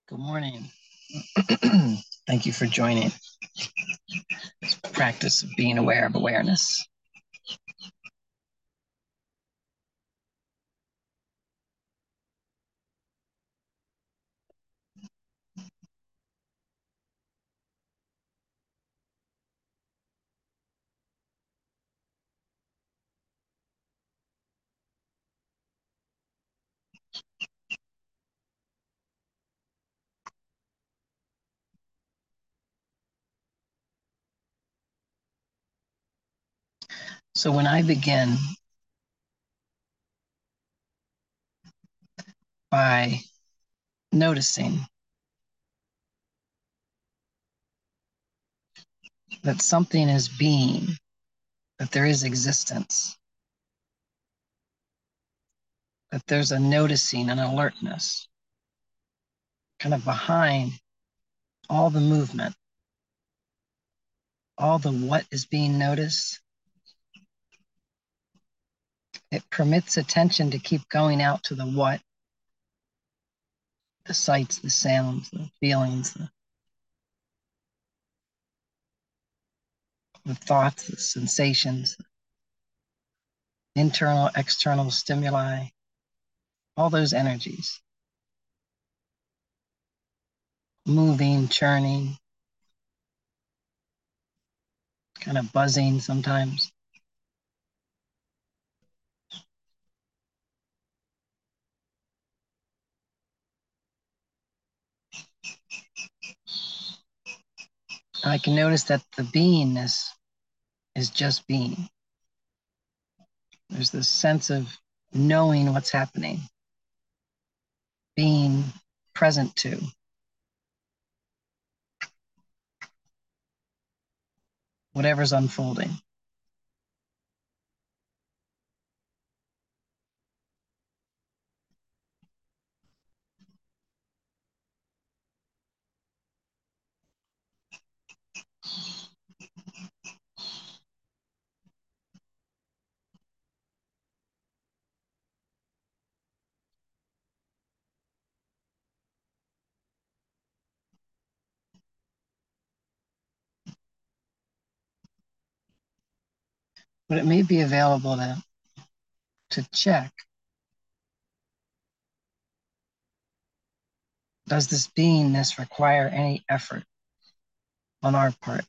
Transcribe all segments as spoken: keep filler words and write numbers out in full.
Good morning. Thank you for joining this practice of being aware of awareness. So when I begin by noticing that something is being, that there is existence, that there's a noticing, an alertness, kind of behind all the movement, all the what is being noticed, it permits attention to keep going out to the what, the sights, the sounds, the feelings, the, the thoughts, the sensations, internal, external stimuli, all those energies, moving, churning, kind of buzzing sometimes. I can notice that the beingness is just being. There's this sense of knowing what's happening, being present to. Whatever's unfolding. But it may be available to, to check, does this beingness require any effort on our part?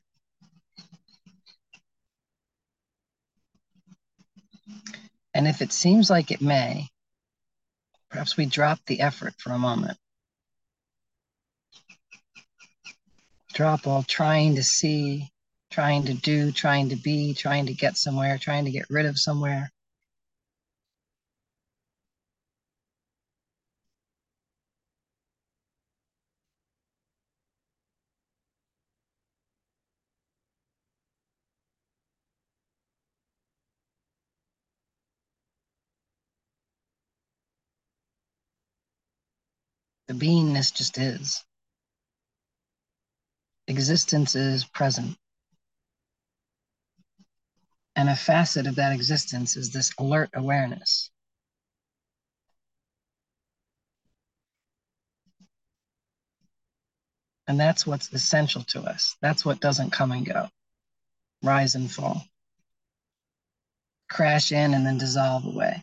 And if it seems like it may, perhaps we drop the effort for a moment. Drop all trying to see, trying to do, trying to be, trying to get somewhere, trying to get rid of somewhere. The beingness just is. Existence is present. And a facet of that existence is this alert awareness. And that's what's essential to us. That's what doesn't come and go, rise and fall, crash in and then dissolve away.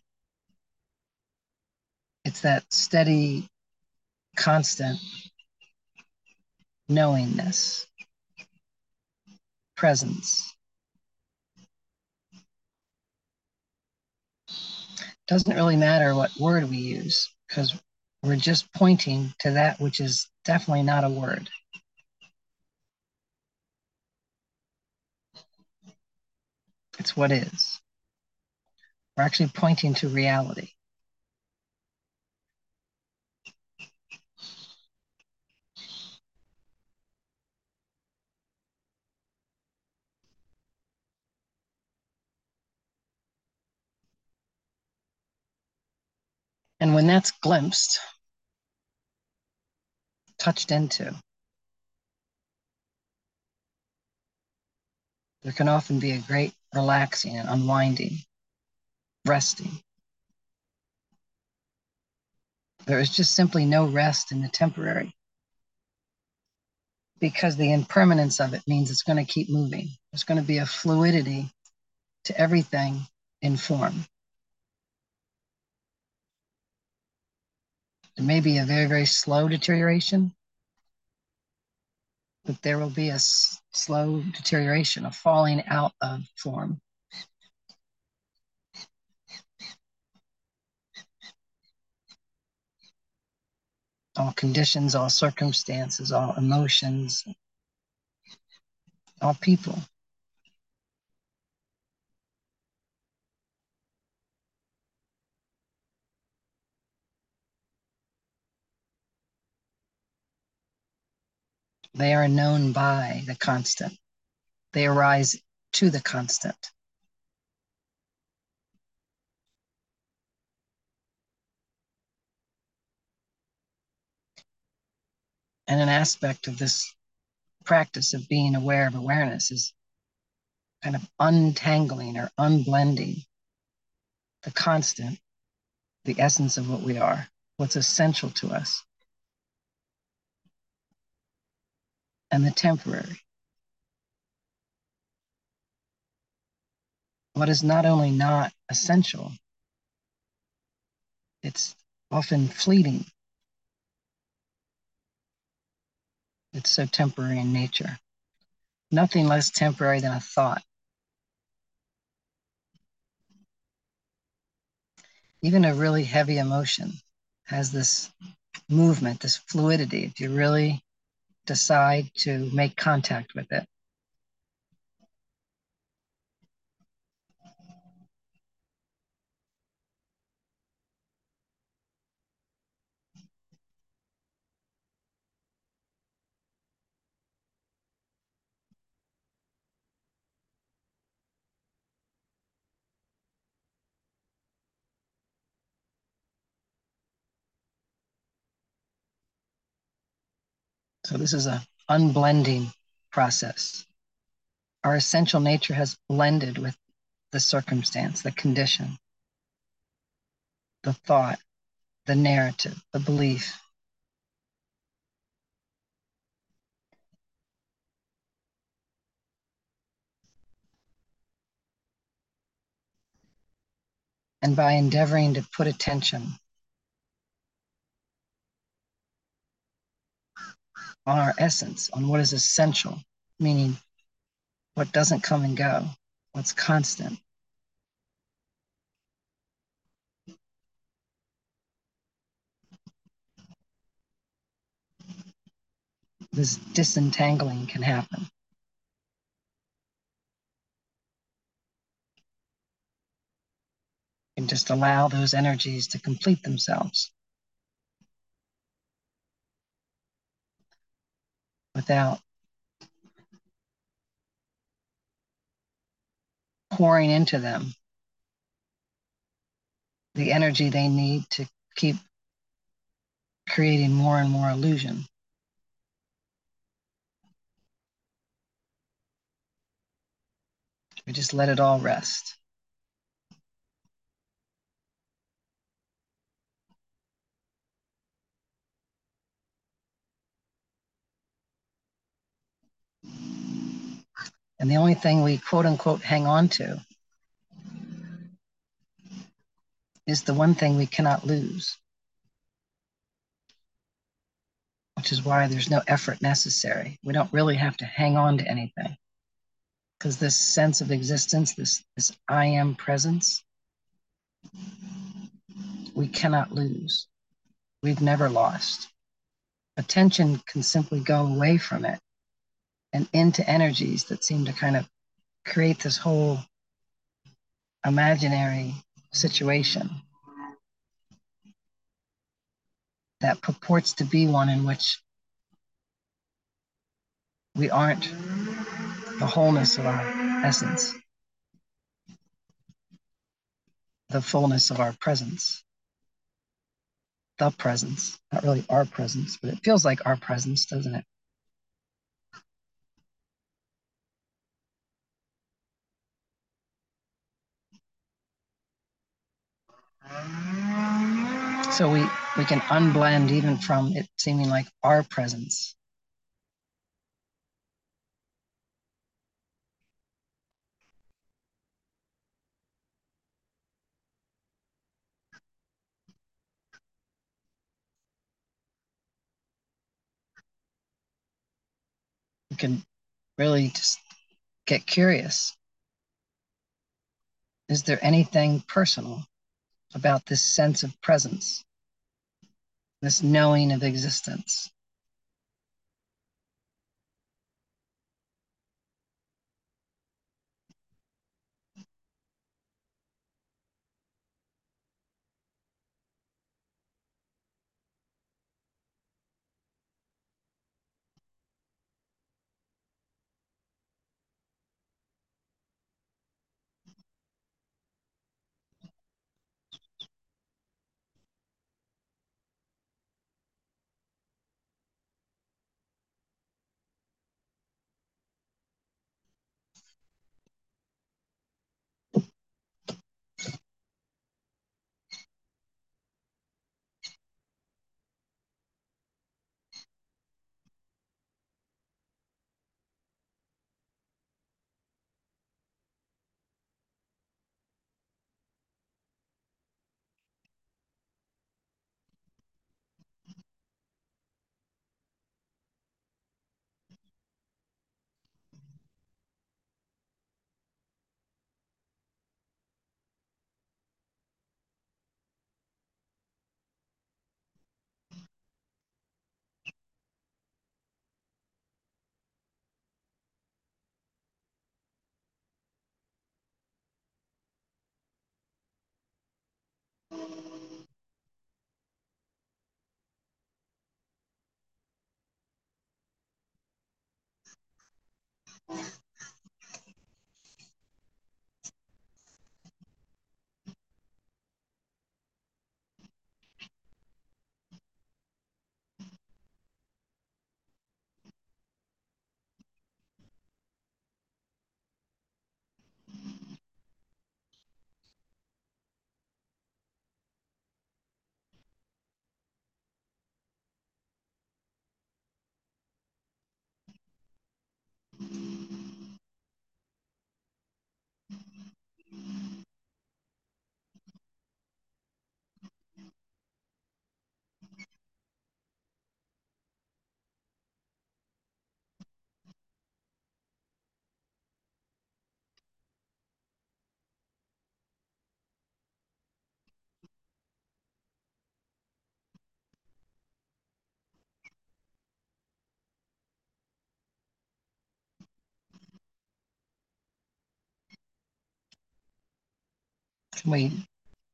It's that steady, constant knowingness, presence. Doesn't really matter what word we use because we're just pointing to that which is definitely not a word. It's what is. We're actually pointing to reality. And when that's glimpsed, touched into, there can often be a great relaxing and unwinding, resting. There is just simply no rest in the temporary. because the impermanence of it means it's going to keep moving. There's going to be a fluidity to everything in form. There may be a very, very slow deterioration, but there will be a s- slow deterioration, a falling out of form. All conditions, all circumstances, all emotions, all people. They are known by the constant. They arise to the constant. And an aspect of this practice of being aware of awareness is kind of untangling or unblending the constant, the essence of what we are, what's essential to us, and the temporary. What is not only not essential, it's often fleeting. It's so temporary in nature. Nothing less temporary than a thought. Even a really heavy emotion has this movement, this fluidity, if you really decide to make contact with it. So this is a unblending process. Our essential nature has blended with the circumstance, the condition, the thought, the narrative, the belief. And by endeavoring to put attention on our essence, on what is essential, meaning what doesn't come and go, what's constant, this disentangling can happen. And just allow those energies to complete themselves without pouring into them the energy they need to keep creating more and more illusion. We just let it all rest. And the only thing we quote unquote hang on to is the one thing we cannot lose, which is why there's no effort necessary. We don't really have to hang on to anything because this sense of existence, this, this I am presence, we cannot lose. We've never lost. Attention can simply go away from it and into energies that seem to kind of create this whole imaginary situation that purports to be one in which we aren't the wholeness of our essence, the fullness of our presence, the presence, not really our presence, but it feels like our presence, doesn't it? So we, we can unblend even from it seeming like our presence can really just get curious. Is there anything personal about this sense of presence, this knowing of existence? Can we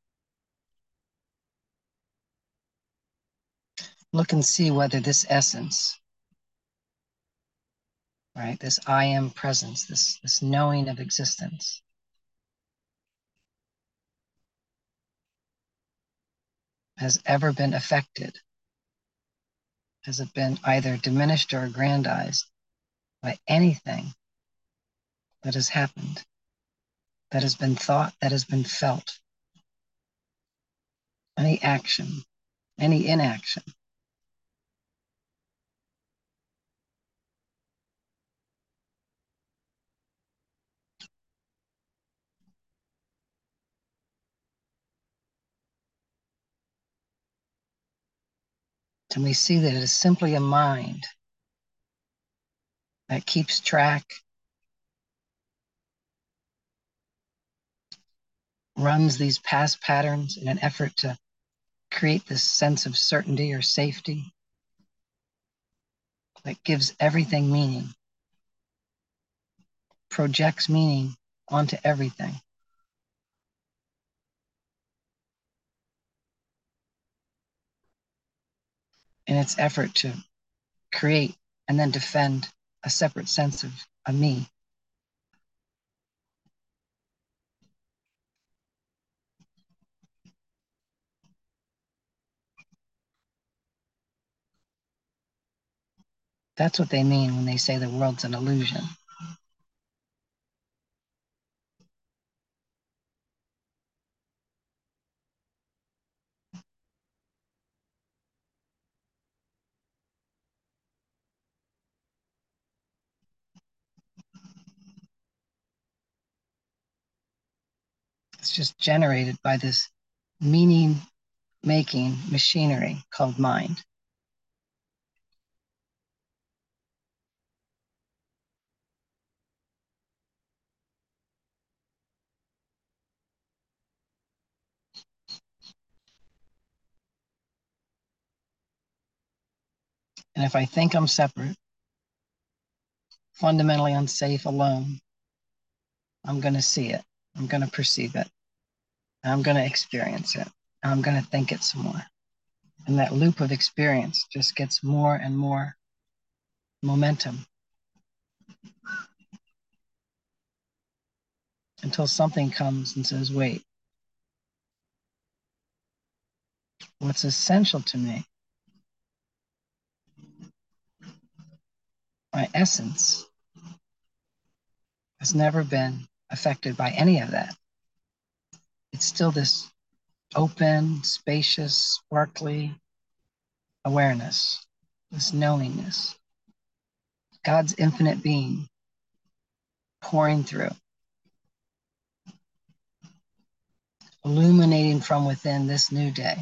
look and see whether this essence, right, this I am presence, this, this knowing of existence, has ever been affected? Has it been either diminished or aggrandized by anything that has happened, that has been thought, that has been felt, any action, any inaction? Can we see that it is simply a mind that keeps track, runs these past patterns in an effort to create this sense of certainty or safety that gives everything meaning, projects meaning onto everything in its effort to create and then defend a separate sense of a me? That's what they mean when they say the world's an illusion. It's just generated by this meaning making machinery called mind. And if I think I'm separate, fundamentally unsafe, alone, I'm going to see it. I'm going to perceive it. I'm going to experience it. I'm going to think it some more. And that loop of experience just gets more and more momentum until something comes and says, wait, what's essential to me, my essence, has never been affected by any of that. It's still this open, spacious, sparkly awareness, this knowingness, God's infinite being pouring through, illuminating from within this new day.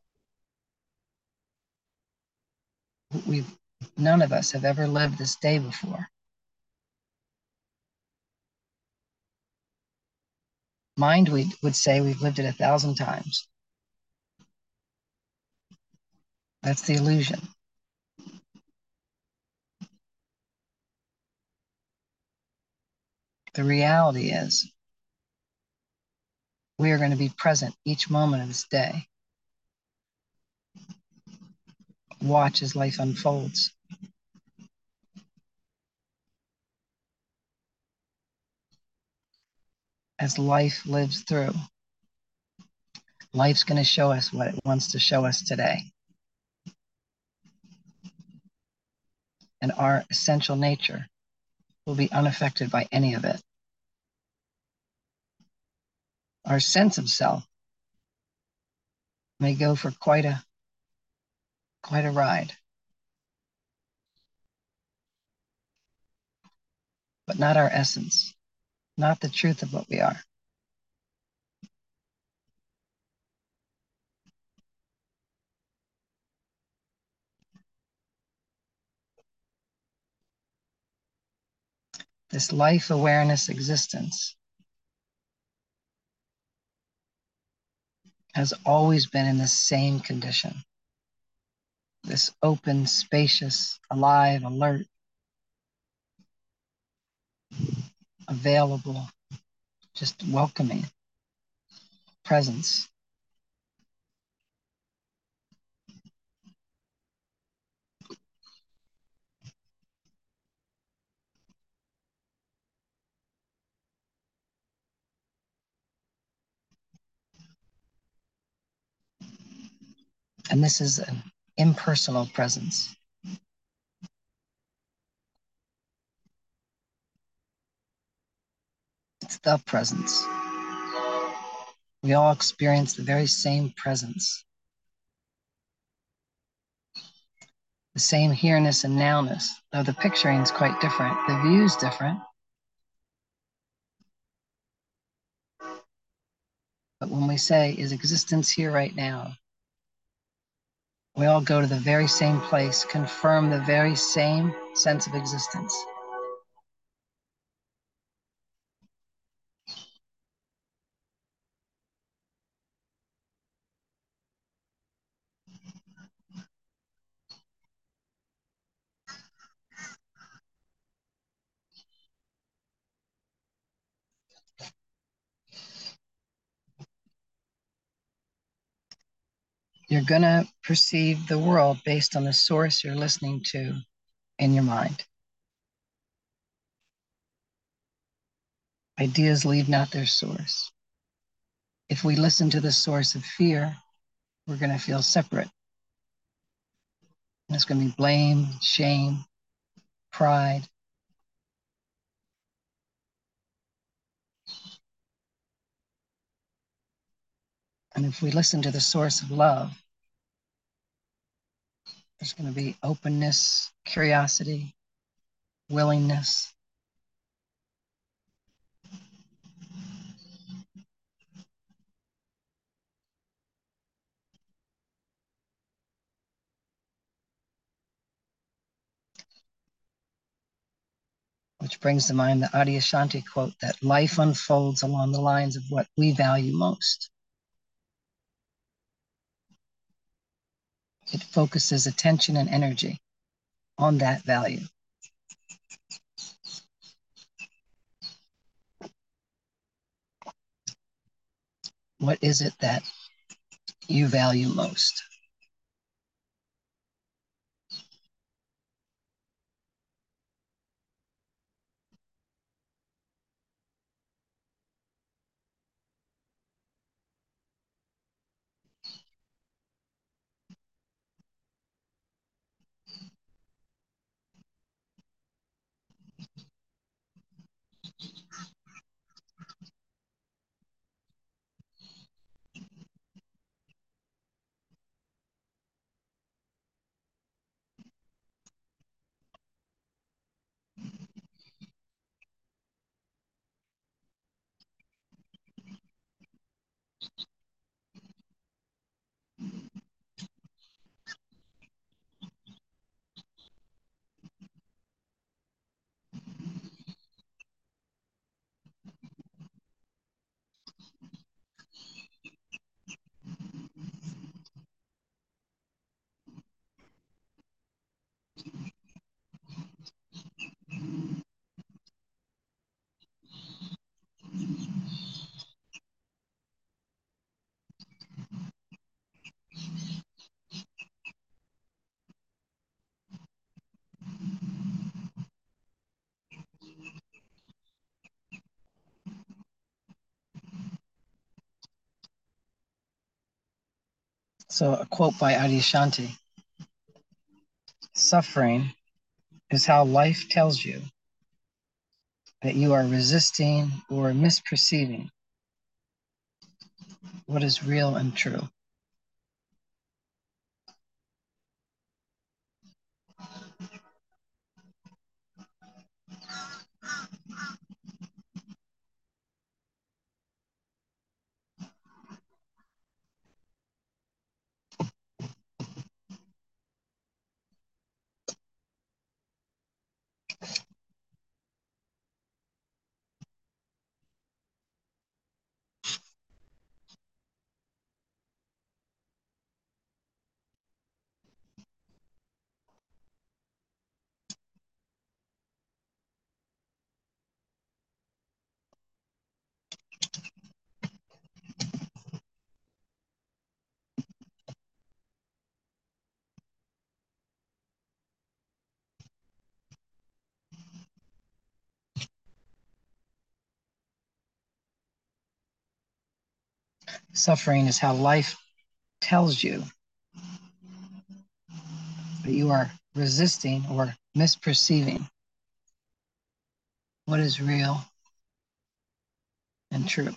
We've none of us have ever lived this day before. Mind we would say we've lived it a thousand times. That's the illusion. The reality is we are going to be present each moment of this day. Watch as life unfolds. As life lives through, life's going to show us what it wants to show us today. And our essential nature will be unaffected by any of it. Our sense of self may go for quite a quite a ride, but not our essence, not the truth of what we are. This life awareness existence has always been in the same condition. This open, spacious, alive, alert, available, just welcoming presence. And this is an impersonal presence. It's the presence. We all experience the very same presence. The same here-ness and now-ness, though the picturing is quite different. The view is different. But when we say, is existence here right now? We all go to the very same place, confirm the very same sense of existence. You're going to perceive the world based on the source you're listening to in your mind. Ideas leave not their source. If we listen to the source of fear, we're going to feel separate. And it's going to be blame, shame, pride. And if we listen to the source of love, there's going to be openness, curiosity, willingness. Which brings to mind the Adyashanti quote that life unfolds along the lines of what we value most. It focuses attention and energy on that value. What is it that you value most? So, a quote by Adyashanti: suffering is how life tells you that you are resisting or misperceiving what is real and true. Suffering is how life tells you that you are resisting or misperceiving what is real and true.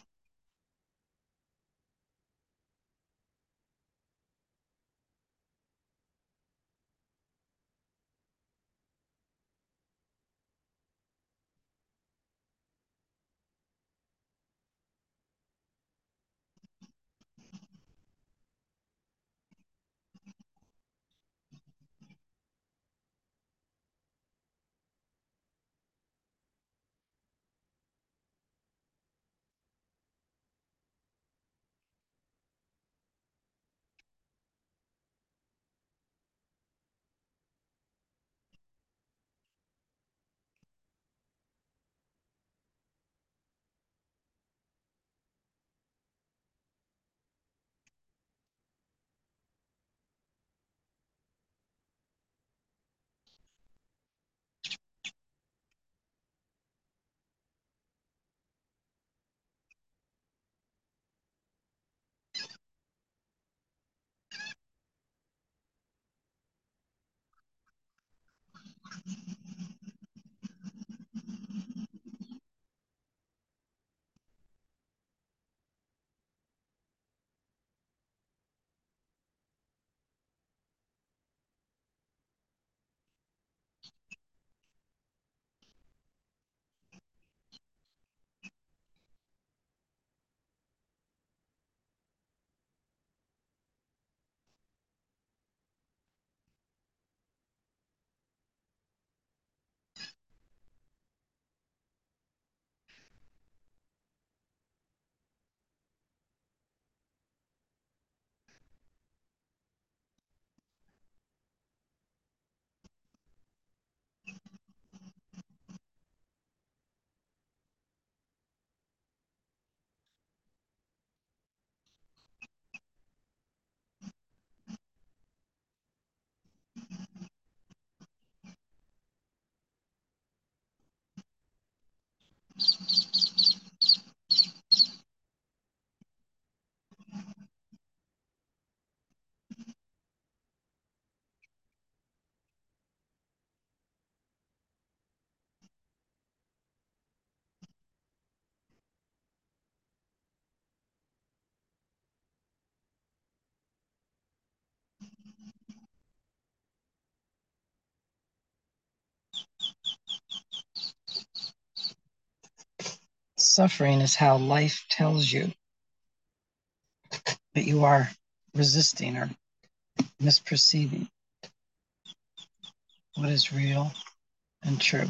Suffering is how life tells you that you are resisting or misperceiving what is real and true.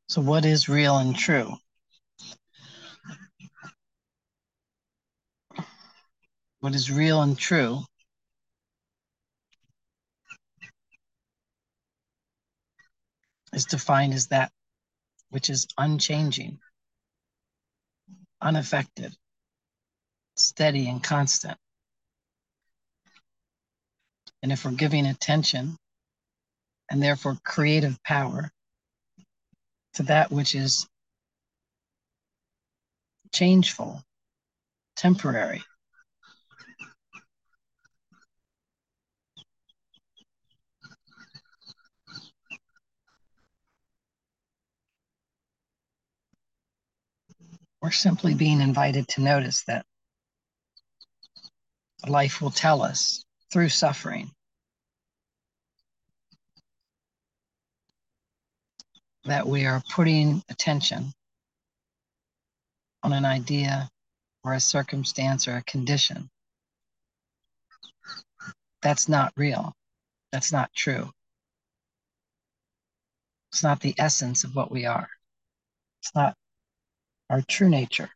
So what is real and true? What is real and true is defined as that which is unchanging, unaffected, steady, and constant. And if we're giving attention and therefore creative power to that which is changeful, temporary, we're simply being invited to notice that life will tell us through suffering that we are putting attention on an idea or a circumstance or a condition that's not real, that's not true. It's not the essence of what we are. It's not our true nature.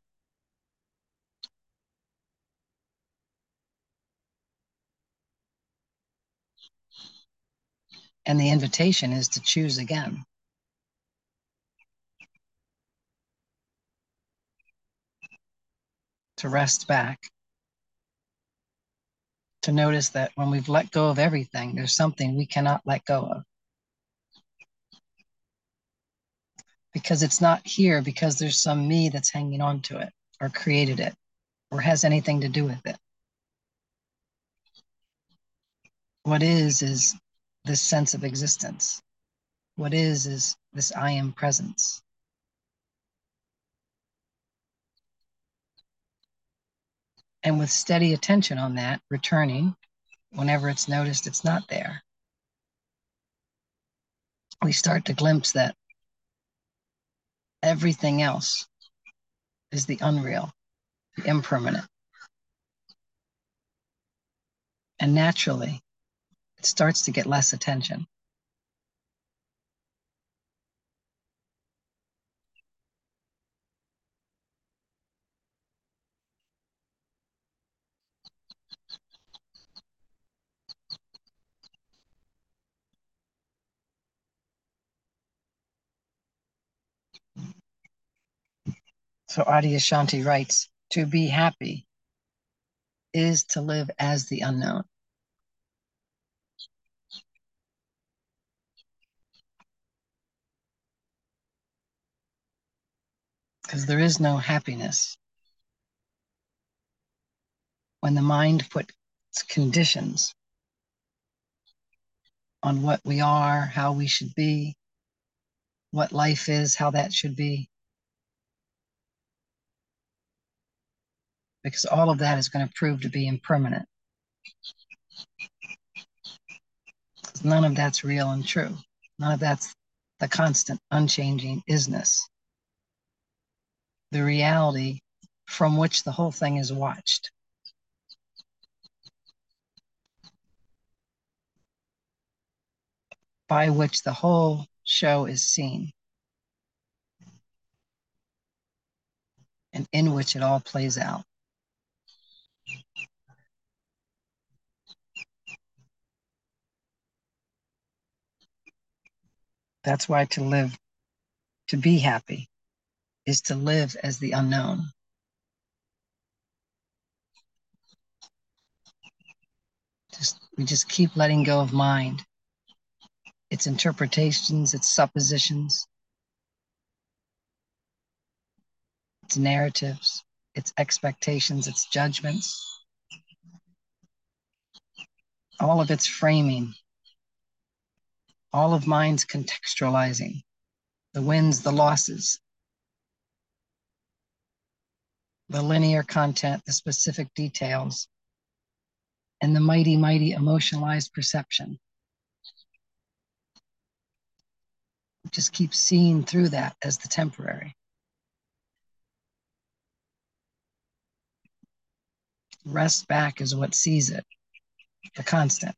And the invitation is to choose again. To rest back. To notice that when we've let go of everything, there's something we cannot let go of. Because it's not here because there's some me that's hanging on to it or created it or has anything to do with it. What is, is this sense of existence. What is, is this I am presence. And with steady attention on that, returning, whenever it's noticed it's not there, we start to glimpse that everything else is the unreal, the impermanent. And naturally, it starts to get less attention. So Adyashanti writes, to be happy is to live as the unknown. Because there is no happiness when the mind puts conditions on what we are, how we should be, what life is, how that should be. Because all of that is going to prove to be impermanent. None of that's real and true. None of that's the constant, unchanging isness. The reality from which the whole thing is watched. By which the whole show is seen. And in which it all plays out. That's why to live, to be happy, is to live as the unknown. Just, we just keep letting go of mind, its interpretations, its suppositions, its narratives, its expectations, its judgments, all of its framing, all of mind's contextualizing, the wins, the losses, the linear content, the specific details, and the mighty, mighty emotionalized perception. Just keep seeing through that as the temporary. Rest back is what sees it, the constant.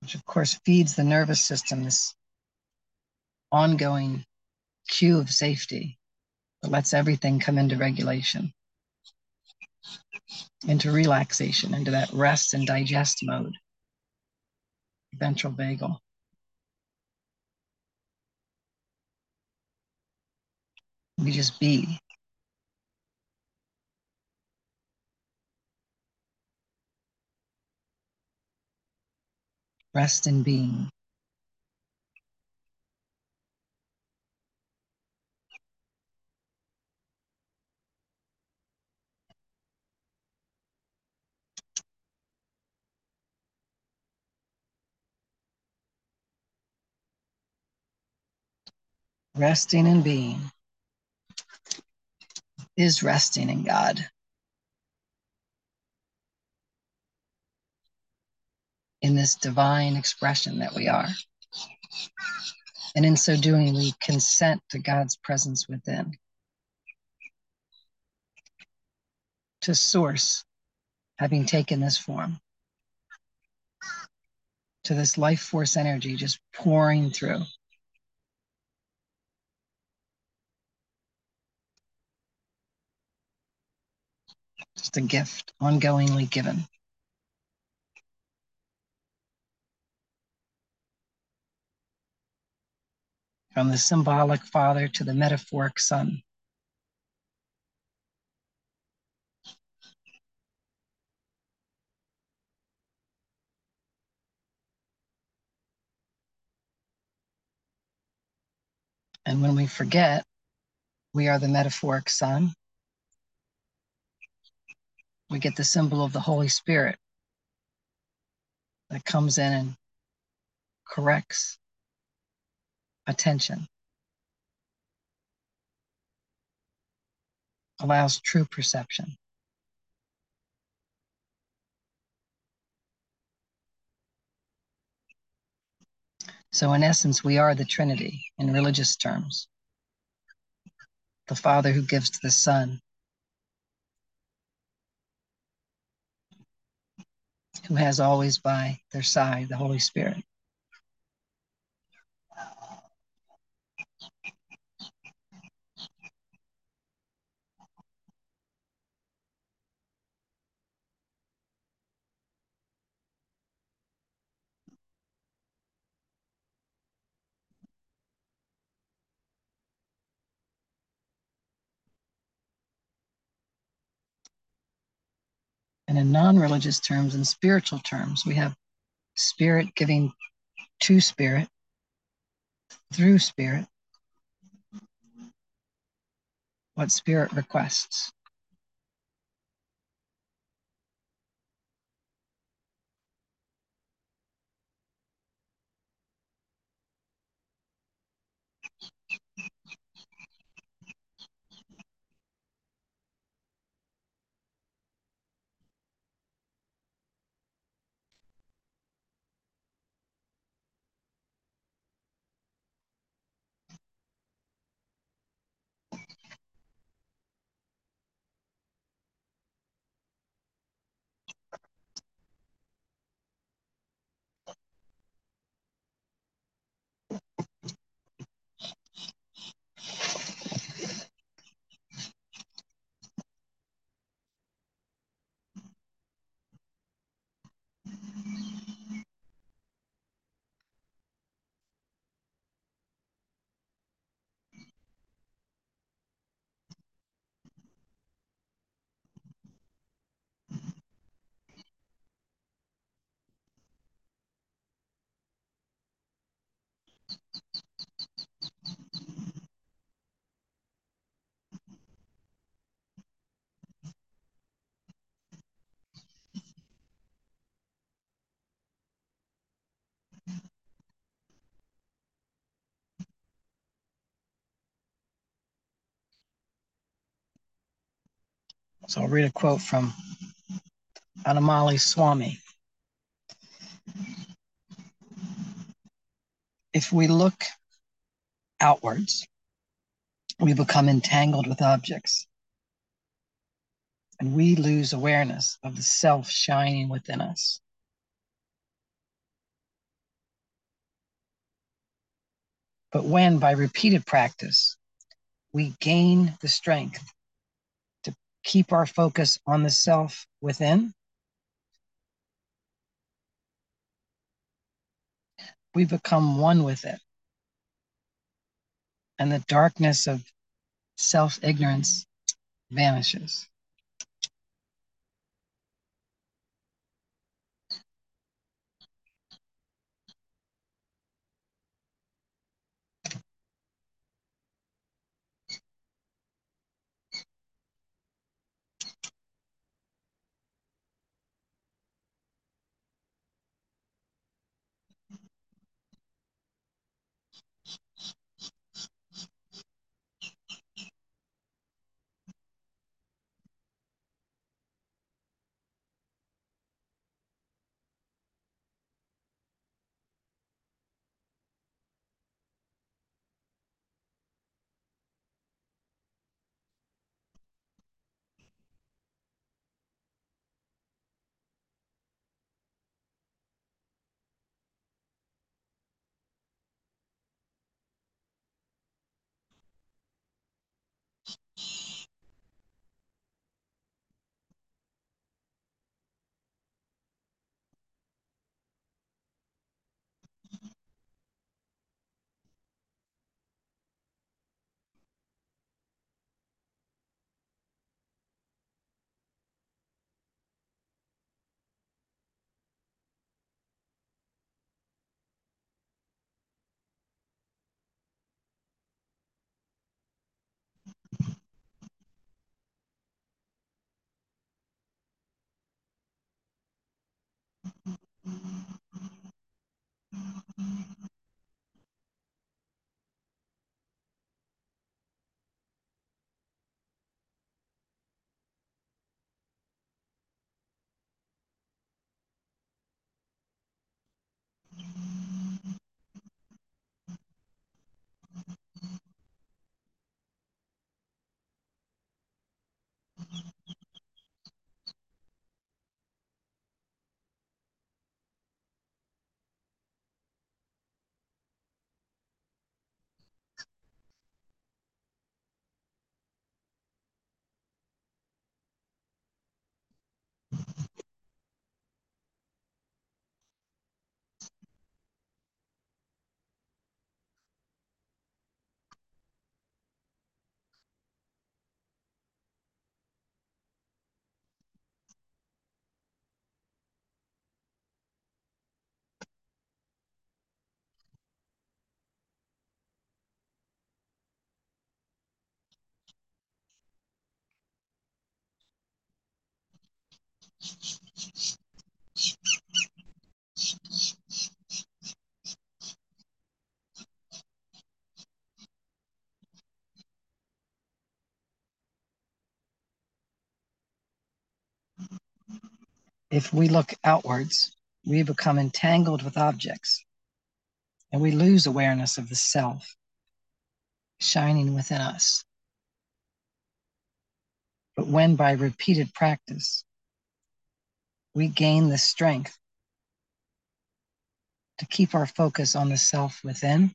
which of course feeds the nervous system this ongoing cue of safety that lets everything come into regulation, into relaxation, into that rest and digest mode, ventral vagal. We just be. Rest in being. Resting in being is resting in God. In this divine expression that we are. And in so doing, we consent to God's presence within, to source having taken this form, to this life force energy just pouring through. Just a gift, ongoingly given. From the symbolic Father to the metaphoric Son. And when we forget we are the metaphoric Son, we get the symbol of the Holy Spirit that comes in and corrects attention, allows true perception. So in essence, we are the Trinity in religious terms. The Father who gives to the Son, who has always by their side the Holy Spirit. And in non-religious terms and spiritual terms, we have Spirit giving to Spirit, through Spirit, what Spirit requests. So I'll read a quote from Anamali Swami. If we look outwards, we become entangled with objects, and we lose awareness of the self shining within us. But when, by repeated practice, we gain the strength to keep our focus on the self within, we become one with it. And the darkness of self-ignorance vanishes. If we look outwards, we become entangled with objects, and we lose awareness of the self shining within us. But when, by repeated practice, we gain the strength to keep our focus on the self within,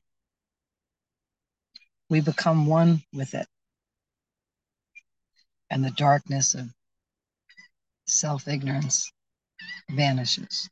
we become one with it. And the darkness of self-ignorance vanishes.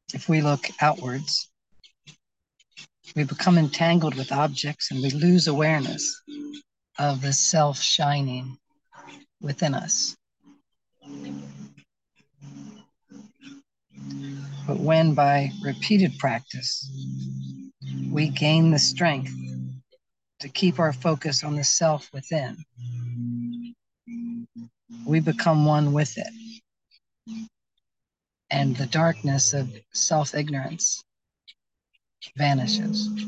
If we look outwards, we become entangled with objects and we lose awareness of the self shining within us. But when by repeated practice, we gain the strength to keep our focus on the self within, we become one with it. And the darkness of self-ignorance vanishes.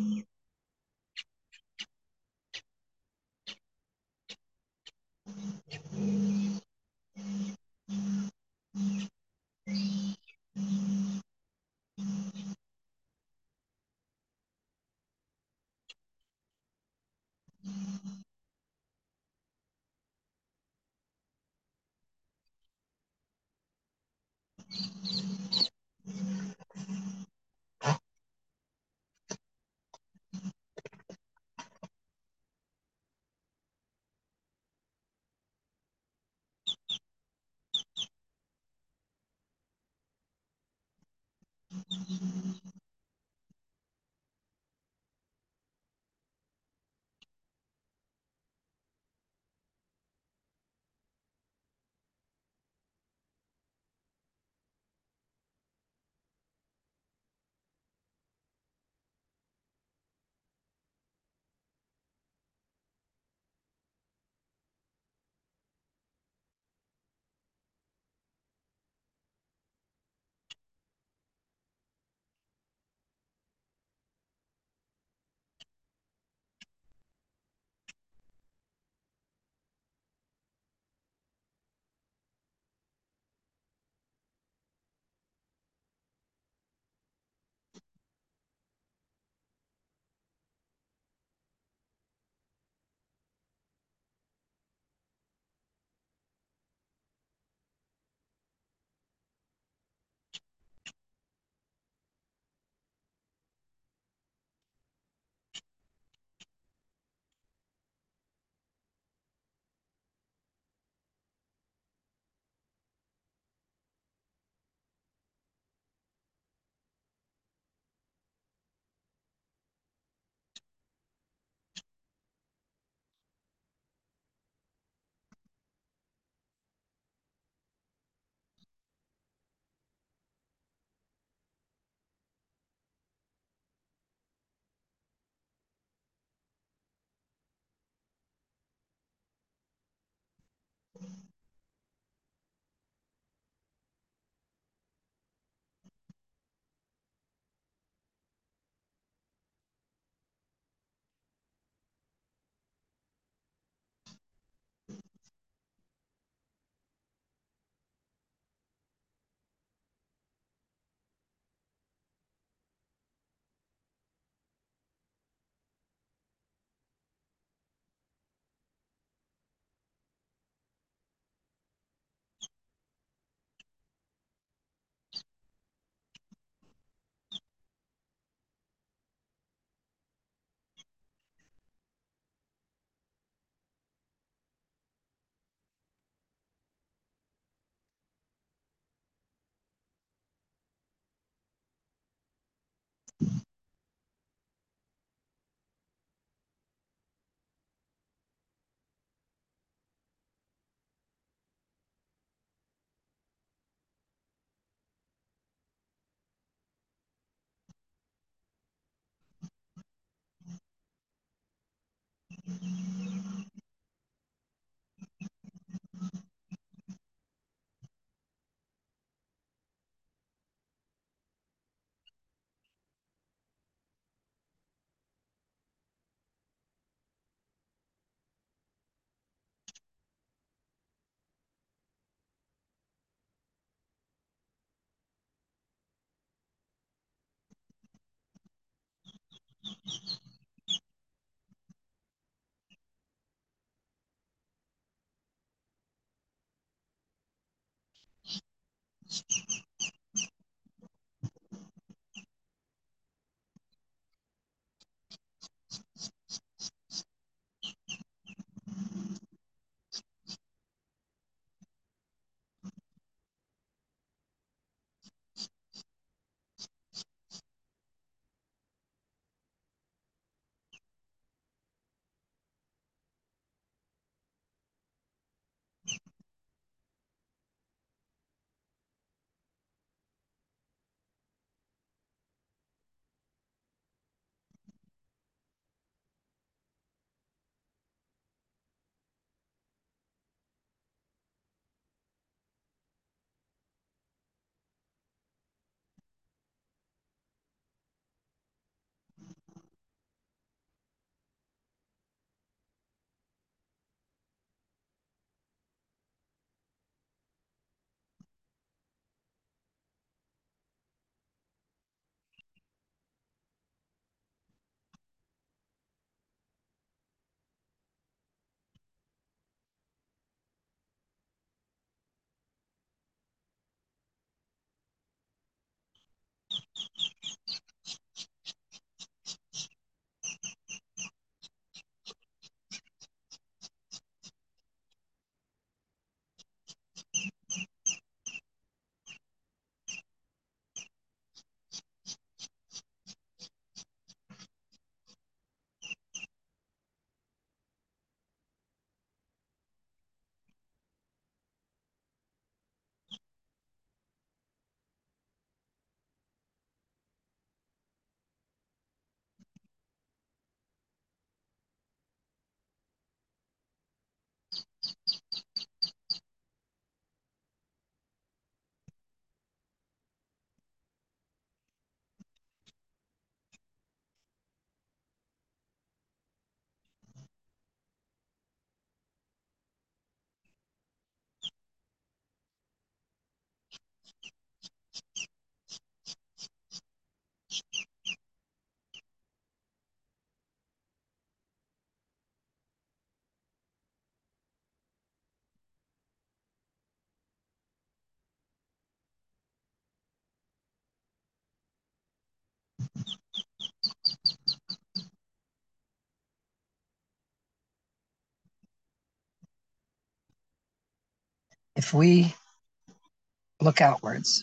If we look outwards,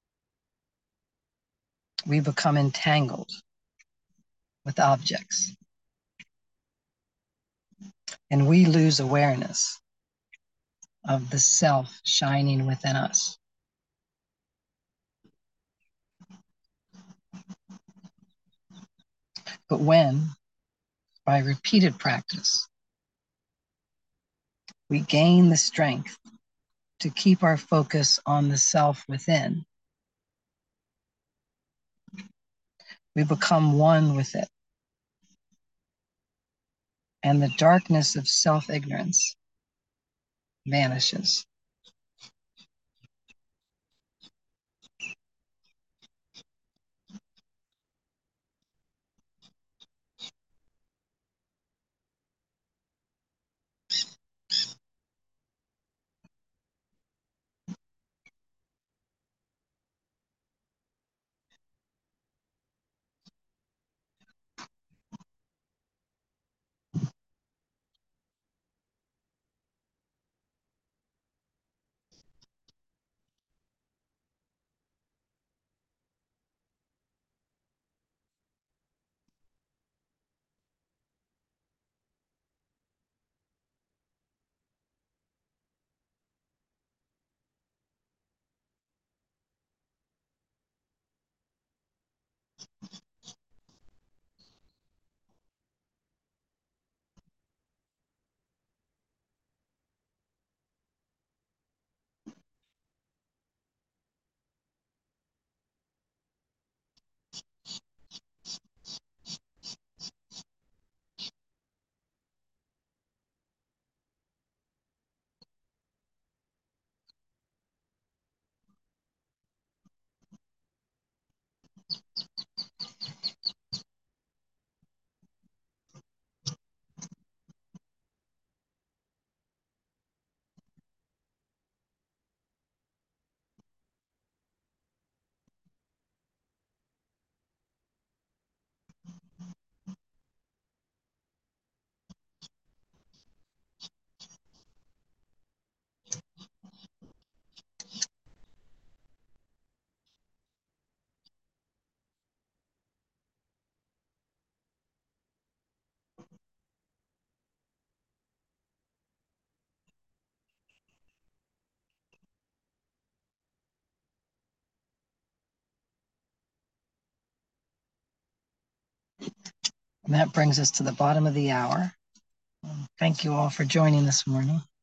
we become entangled with objects, and we lose awareness of the self shining within us. But when, by repeated practice, we gain the strength to keep our focus on the self within, we become one with it. And the darkness of self-ignorance vanishes. And that brings us to the bottom of the hour. Thank you all for joining this morning.